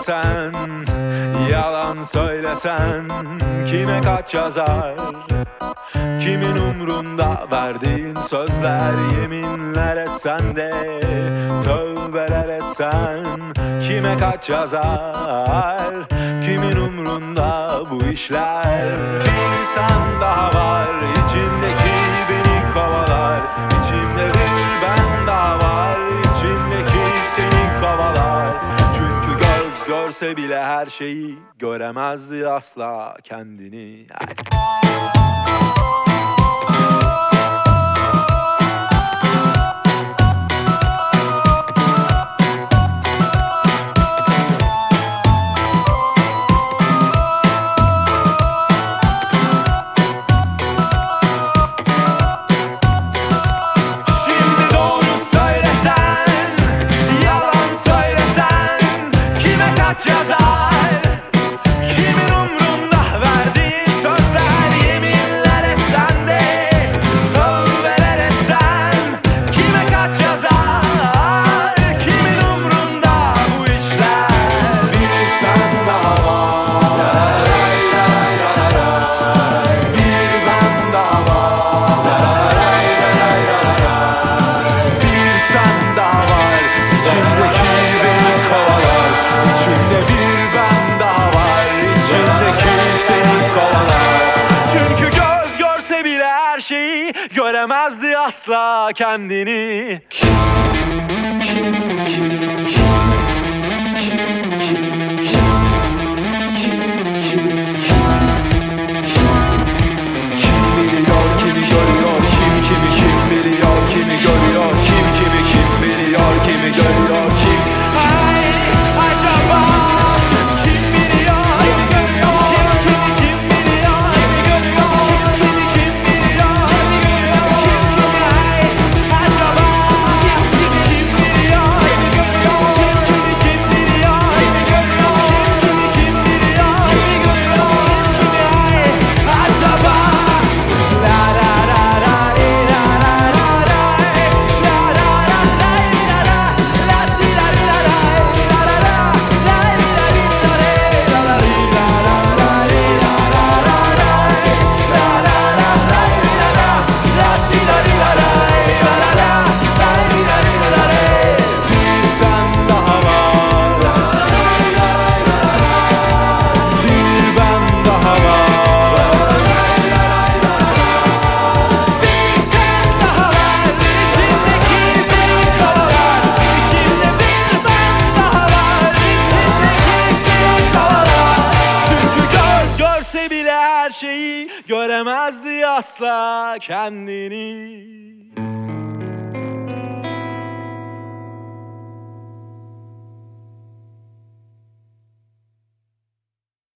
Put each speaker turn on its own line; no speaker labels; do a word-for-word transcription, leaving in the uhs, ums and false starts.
söylesen, yalan söylesen, kime kaç yazar? Kimin umrunda verdiğin sözler, yeminler etsen de, tövbeler etsen, kime kaç yazar? Kimin umrunda bu işler? Bir sen daha var, içindeki beni kovalar. İçimde bir ben daha var, içindeki seni kovalar. Çünkü göz görse bile her şeyi göremezdi asla kendini. Ay. Göremezdi asla kendini. Kim, kim, kim, kim, kim, kim, kim, kim, kim biliyor, kimi görüyor, kim kimi kim biliyor, kimi görüyor, kim kimi kim biliyor, kimi görüyor, kim? Ay, acaba kim biliyor, kimi görüyor, kim kimi kim biliyor, kimi görüyor, kim kimi kim biliyor, kimi görüyor, kim kimi? Ay, acaba kim kimi kim biliyor, kimi görüyor, kim kimi kim biliyor, kimi görüyor, kim kimi kim biliyor, kimi görüyor, kim kimi? Ay, acaba la la la la la la la la la la la la la la di la di la la la la la la di la di la la la di la la la di la la la la la la la la di la la la di la di la la la la la di la di la la. Bir sen daha var, bir ben daha var. Bir sen daha var, içindeki beni kovalar. İçimde bir ben daha var, içindeki seni kovalar. Çünkü göz görse bile her şeyi göremezdi asla kendini.